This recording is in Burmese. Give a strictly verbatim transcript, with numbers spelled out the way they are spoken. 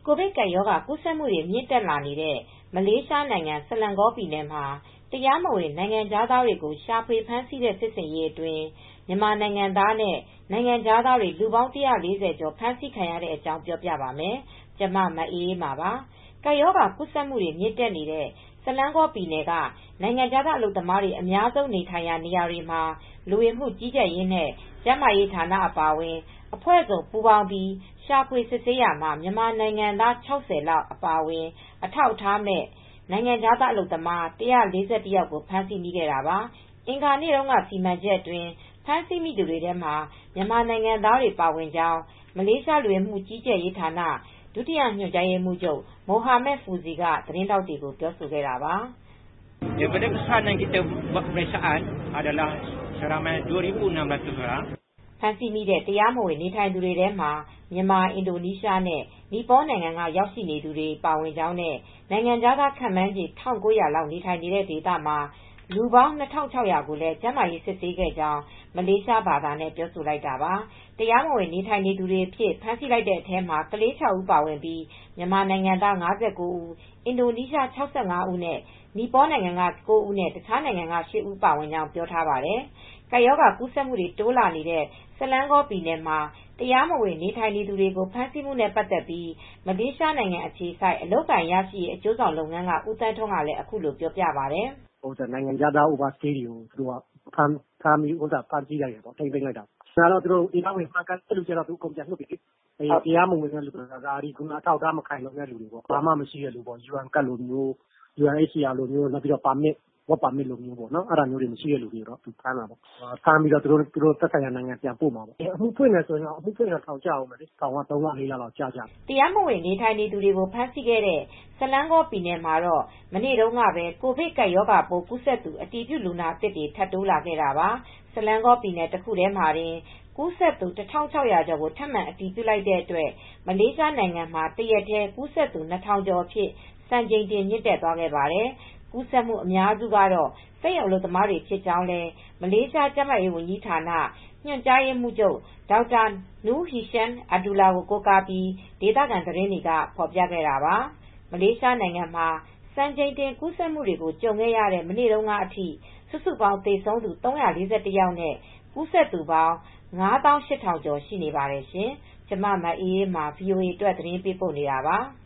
ကိုဗစ်ကပ်ရောဂါကူးစက်မှုတွေမြင့်တက်လာနေတဲ့မလေးရှားနိုင်ငံဆလန်ကောပြည်နယ်မှာတရားမဝင်နိုင်ငံခြားသားတွေကိုရှာဖွေဖမ်းဆီးတဲ့စစ်ဆင်ရေးအတွင်းမြန်မာနိုင်ငံသားနဲ့နိုင်ငံခြားသားတွေလူပေါင်း ၁၄၀ ကျော်ဖမ်းဆီးခံရတဲ့အကြောင်းပြောပြပါမယ်။ ကျမ မအေးအေးမာပါ။ ကပ်ရောဂါကူးစက်မှုတွေမြင့်တက်နေတဲ့ဆလန်းဂေါပြည်နယ်ကနိုင်ငံခြားသားအလုပ်သမားတွေအများဆုံးနေထိုင်ရာနေရာတွေမှာလူဝင်မှုကြီးကြပ်ရေးနဲ့ကျန်းမာရေးဌာနအပါအဝင်အဖွဲ့စုံပူးပေါင်းပြီးရှာဖွေစစ်ဆေးရာမှာမြန်မာနိုင်ငံသား ၆၀ လောက်အပါအဝင်အထောက်အထားမဲ့နိုင်ငံခြားသားအလုပ်သမား ၁၄၁ ယောက်ကိုဖမ်းဆီးမိခဲ့တာပါ။ အင်္ဂါနေ့တုန်းကစီမံချက်အတွင်းဖမ်းဆီးမိသူတွေထဲမှာမြန်မာနိုင်ငံသားတွေပါဝင်ကြောင်းမလေးရှားလူဝင်မှုကြီးကြပ်ရေးဌာနဒုတိယညွှန်ကြားရေးမှူးချုပ်မိုဟာမက်ဖူဇီကသတင်းထောက်တွေကိုပြောဆိုခဲ့တာပါ။ ဖမ်းဆီးမိတဲ့တရားမဝင်နေထိုင်သူတွေထဲမှာမြန်မာအင်ဒိုနီးရှားနဲ့နီပေါနိုင်ငံကရောက်ရှိနေသူတွေပါဝင်ကြောင်းနဲ့နိုင်ငံခြားသားခန့်မှန်းခြေ ၁၉၀၀ လောက်နေထိုင်နေတဲ့ဒေသမှာလူပေါင်း ၂၆၀၀ ကိုလည်းကျန်းမာရေးစစ်ဆေးခဲ့ကြောင်းမလေးရှားဘာသာနဲ့ပြောဆိုလိုက်တာပါ။ တရားမဝင်နေထိုင်နေသူတွေအဖြစ်ဖမ်းဆီးလိုက်တဲ့အထဲမှာကလေး ၆ ဦးပါဝင်ပြီးမြန်မာနိုင်ငံသား ၅၉ ဦးအင်ဒိုနီးရှား ၆၅ ဦးနဲ့နီပေါနိုင်ငံက ၉ ဦးနဲ့တခြားနိုင်ငံက ၈ ဦးပါဝင်ကြောင်းပြောထားပါတယ်။ ကပ်ရောဂါကူးစက်မှုတွေတိုးလာနေတဲ့ဆလန်းဂေါပြည်နယ်မှာတရားမဝင်နေထိုင်နေသူတွေကိုဖမ်းဆီးမှုနဲ့ပတ်သက်ပြီးမလေးရှားနိုင်ငံအခြေစိုက်အလုပ်အကိုင်ရရှိရေးအကျိုးဆောင်လုပ်ငန်းကဦးသန်းထွန်းကလည်းအခုလိုပြောပြပါတယ်။ "နိုင်ငံခြားသား Overstay တွေကိုဖမ်းဆီးလိုက်တယ်ထိန်းသိမ်းလိုက်တာတရားဝင်မှတ်ကမ်းတဲ့သူတွေကိုအကုန်ပြန်လွှတ်ပေးတယ်တရားမဝင်တဲ့သူတွေအထောက်အထားမခိုင်လုံတဲ့သူတွေဘာမှမရှိတဲ့သူတွေ ယူအန်ကဒ်လိုမျိုး ယူအန်အိတ်စီအာလိုမျိုး Work Permit လိုမျိုးမရှိတဲ့သူတွေကိုဖမ်းတာပေါ့ဖမ်းပြီးသက်ဆိုင်ရာနိုင်ငံပြန်ပို့မှာပေါ့အမှုဖွင့်ရင်တော့ထောင်ကျဦးမယ်ထောင်က သုံးလလေးလလောက်ကျကြမယ် " တရားမဝင်နေထိုင်နေသူတွေကိုဖမ်းဆီးခဲ့တဲ့ဆလန်းဂေါပြည်နယ်မှာတော့မနေ့တုန်းကပဲကိုဗစ်ကပ်ရောဂါပိုးကူးစက်သူအတည်ပြုလူနာသစ်တွေထပ်တိုးလာခဲ့တာပါ။ ဆလန်းဂေါပြည်နယ်တခုတည်းမှာတင်ကူးစက်သူ ၁၆၀၀ ကျော်ကိုထပ်မံအတည်ပြုလိုက်တဲ့အတွက်မလေးရှားနိုင်ငံမှာတရက်တည်းကူးစက်သူ ၂၀၀၀ ကျော်အဖြစ်စံချိန်တင်မြင့်တက်သွားခဲ့ပါတယ်။ ကူးစက်မှုအများစုကတော့စက်ရုံအလုပ်သမားတွေဖြစ်ကြောင်းလည်းမလေးရှားကျန်းမာရေးဝန်ကြီးဌာနညွှန်ကြားရေးမှူးချုပ် ဒေါက်တာ Noor Hisham Abdullah ကိုကိုးကားပြီးဒေသခံသတင်းတွေကဖော်ပြခဲ့တာပါ။ မလေးရှားနိုင်ငံမှာစံချိန်တင်ကူးစက်မှုတွေကိုကြုံခဲ့ရတဲ့မနေ့တုန်းကအထိစုစုပေါင်းသေဆုံးသူ ၃၄၁ ယောက်နဲ့ကူးစက်သူပေါင်း ၅သောင်း ၈ထောင်ကျော်ရှိနေပါတယ်ရှင်။ ကျမ မအေးအေးမာ ဗွီအိုအေအတွက်သတင်းပေးပို့နေတာပါ။